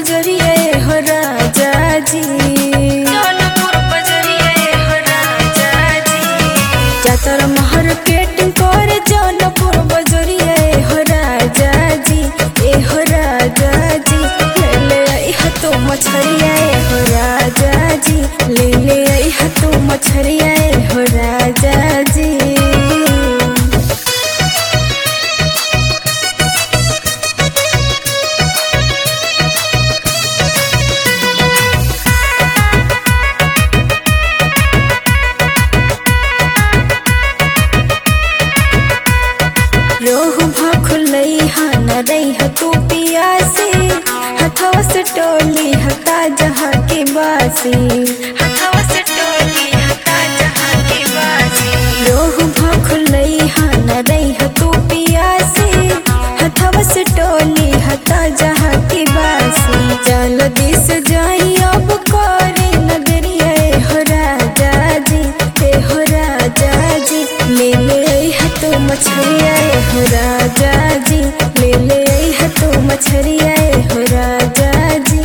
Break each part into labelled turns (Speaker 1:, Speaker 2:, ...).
Speaker 1: बजरिया हो राजा जी, जौनपुर बजरिया हो राजा जी। जातर महर केटिंग कर जौनपुर बजरिया हो राजा जी, ए हो राजा जी। ले ले आई हतो मछरिया हो राजा जी, ले ले आई हतो मछरिया हो राजा जी। रोहु भाखुलई हान रही ह तू पियासी, हथवा से टोली हता जहाँ के बासी, हथवा से टोली हता जहाँ के बासी। रोहु भाखुलई हान रही ह तू पियासी, हथवा से टोली हता जहाँ के बासी। जल्दी से जाई अब करे नगरिया हो राजा जी, ए हो राजा जी। ले ले आई हतो मछरिया हो राजा जी, ले ले आई हतो मछरिया हो राजा जी।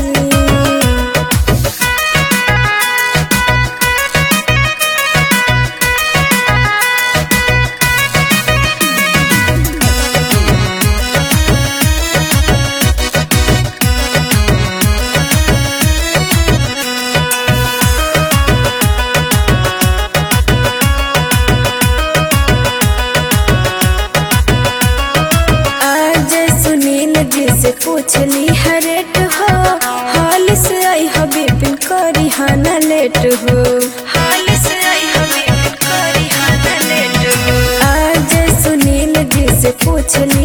Speaker 1: से पूछली हरेट हो, हाल से आई हबे बिन करी हाना लेट हो, हाल से आई हबे बिन करी हाना लेट हो। आज सुनील जी से पूछली